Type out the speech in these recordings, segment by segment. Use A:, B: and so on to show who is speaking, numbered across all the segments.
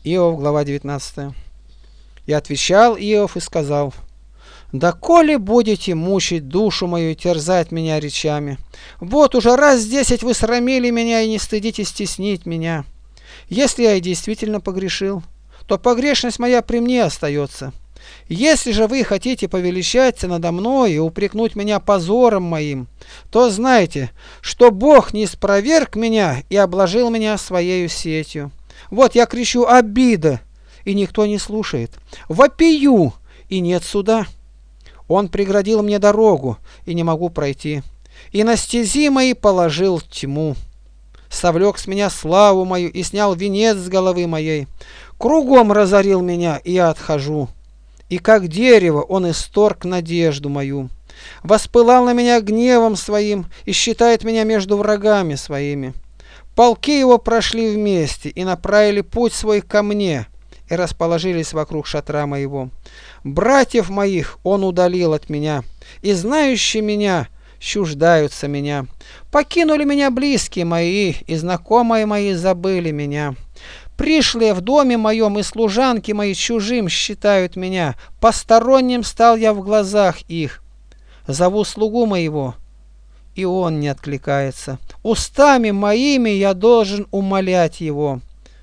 A: Иов, глава 19. И отвечал Иов и сказал: «Доколе будете мучить душу мою и терзать меня речами? Вот уже раз 10 вы срамили меня и не стыдитесь стеснить меня. Если я и действительно погрешил, то погрешность моя при мне остается. Если же вы хотите повеличаться надо мной и упрекнуть меня позором моим, то знайте, что Бог не спроверг меня и обложил меня своею сетью. Вот я кричу: обида, и никто не слушает. Вопию, и нет суда. Он преградил мне дорогу, и не могу пройти. И на стези мои положил тьму. Совлек с меня славу мою и снял венец с головы моей. Кругом разорил меня, и я отхожу. И как дерево он исторг надежду мою. Воспылал на меня гневом своим и считает меня между врагами своими. Полки его прошли вместе и направили путь свой ко мне, и расположились вокруг шатра моего. Братьев моих он удалил от меня, и знающие меня чуждаются меня. Покинули меня близкие мои, и знакомые мои забыли меня. Пришлые в доме моем и служанки мои чужим считают меня. Посторонним стал я в глазах их. Зову слугу моего, и он не откликается. Устами моими я должен умолять его.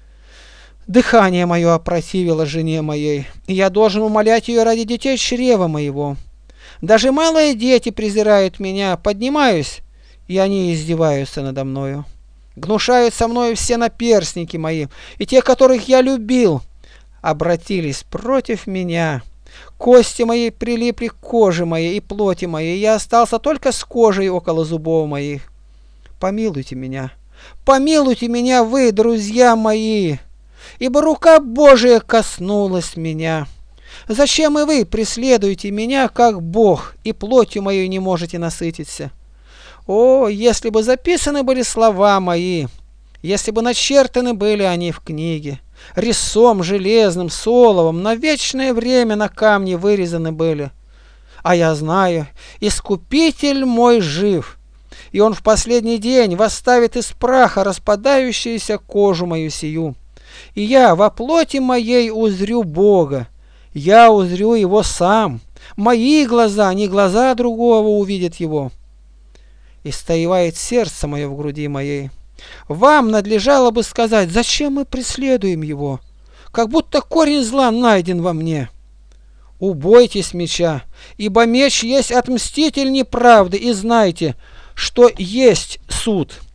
A: Дыхание мое опротивило жене моей, и я должен умолять ее ради детей чрева моего. Даже малые дети презирают меня, поднимаюсь, и они издеваются надо мною. Гнушают со мною все наперстники мои, и те, которых я любил, обратились против меня. Кости мои прилипли к коже моей и плоти моей, и я остался только с кожей около зубов моих. Помилуйте меня вы, друзья мои, ибо рука Божия коснулась меня. Зачем и вы преследуете меня, как Бог, и плотью моей не можете насытиться? О, если бы записаны были слова мои, если бы начертаны были они в книге, резцом железным, соловом, на вечное время на камне вырезаны были. А я знаю, Искупитель мой жив, и он в последний день восставит из праха распадающуюся кожу мою сию. И я во плоти моей узрю Бога, я узрю его сам, мои глаза, не глаза другого увидят его. Истаивает сердце мое в груди моей. Вам надлежало бы сказать: зачем мы преследуем его? Как будто корень зла найден во мне. Убойтесь меча, ибо меч есть отмститель неправды, и знайте, что есть суд.